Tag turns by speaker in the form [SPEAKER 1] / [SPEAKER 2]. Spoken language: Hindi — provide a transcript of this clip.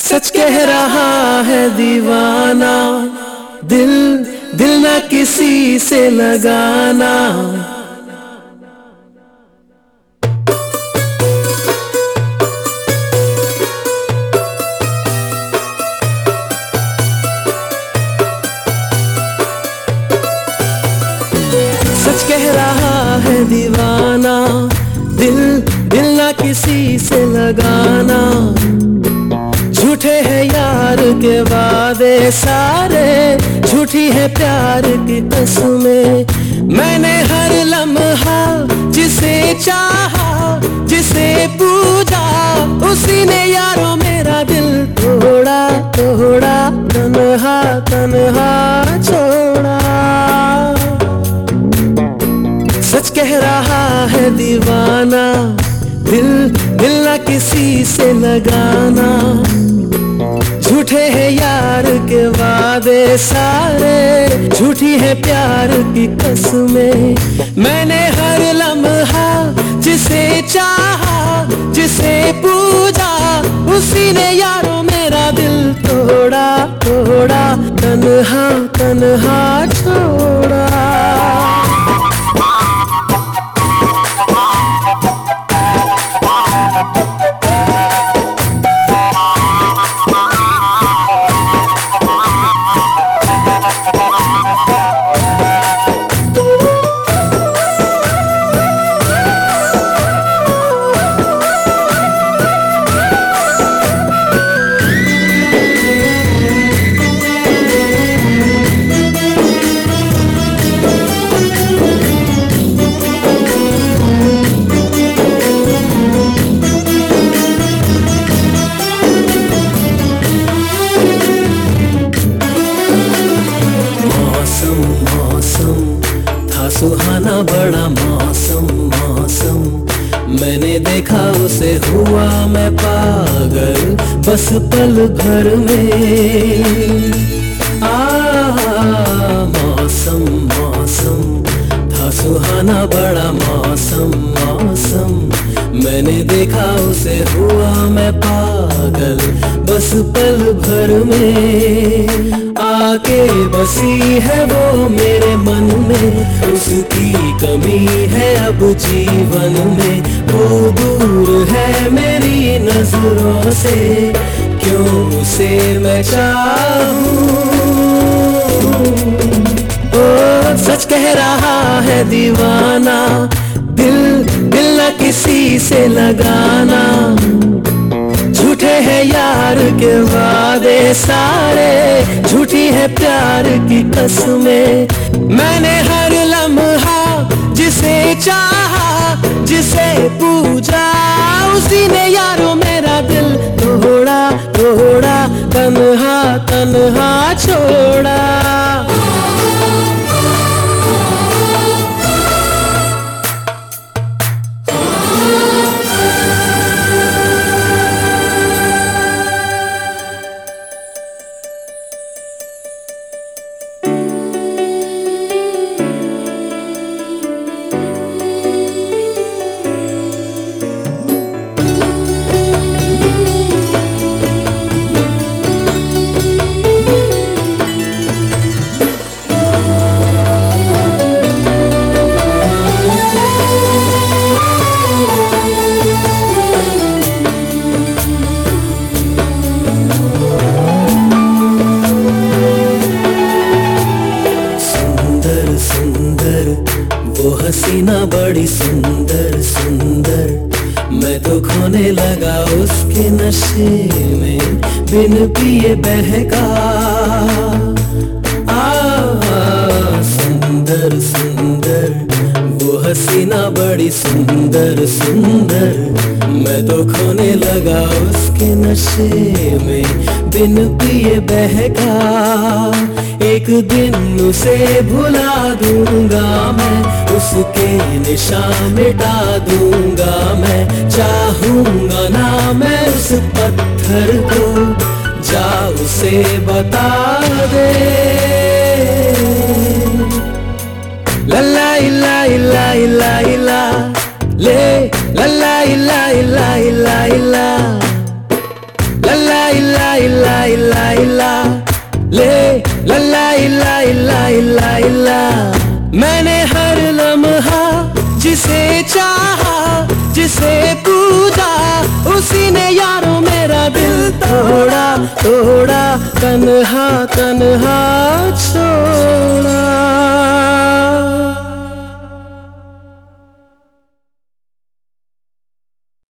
[SPEAKER 1] सच कह रहा है दीवाना, दिल दिल ना किसी से लगाना। सच कह रहा है दीवाना, दिल दिल ना किसी से लगाना। झूठे हैं यार के वादे सारे, झूठी है प्यार की कसमें। मैंने हर लम्हा जिसे चाहा, जिसे पूजा, उसी ने यारों मेरा दिल तोड़ा तोड़ा, तन्हा तन्हा छोड़ा। सच कह रहा है दीवाना, दिल दिल ना किसी से लगाना। झूठे हैं यार के वादे सारे, झूठी है प्यार की कसमें। मैंने हर लम्हा जिसे चाहा, जिसे पूजा, उसी ने यारों मेरा दिल तोड़ा तोड़ा, तन्हा तन्हा छोड़ा। सुहाना बड़ा मौसम मौसम, मैंने देखा उसे हुआ मैं पागल बस पल भर में। मौसम मौसम था सुहाना बड़ा मौसम मौसम, मैंने देखा उसे हुआ मैं पागल बस पल भर में। आके बसी है वो मेरे मन में, उसकी कमी है अब जीवन में। वो दूर है मेरी नजरों से, क्यों उसे मैं चाहूं। ओ सच कह रहा है दीवाना, दिल दिल ना किसी से लगाना। झूठे हैं यार के वादे सारे, झूठी है प्यार की कसमें। मैंने हर लम्हा जिसे चाहा, जिसे पूजा, उसी ने यारों मेरा दिल तोड़ा तोड़ा, तन्हा तन्हा छोड़ा। वो हसीना बड़ी सुंदर सुंदर, मैं तो खोने लगा उसके नशे में, बिन पिए बहका। सुंदर सुंदर वो हसीना बड़ी सुंदर सुंदर, मैं तो खोने लगा उसके नशे में, बिन पिए बहका। एक दिन उसे भुला दूंगा मैं, उसके निशान मिटा दूंगा मैं। चाहूंगा ना मैं उस पत्थर को, जा उसे बता दे। लल्ला इल्ला इल्ला इल्ला इल्ला ले, लल्ला इल्ला इल्ला इल्ला इल्ला, लल्ला इल्ला इला ले लल्ला इला इला इला इला। मैंने हर लम्हा जिसे चाहा, जिसे पूजा, उसी ने यारों मेरा दिल तोड़ा तोड़ा, तन्हा तन्हा छोड़ा।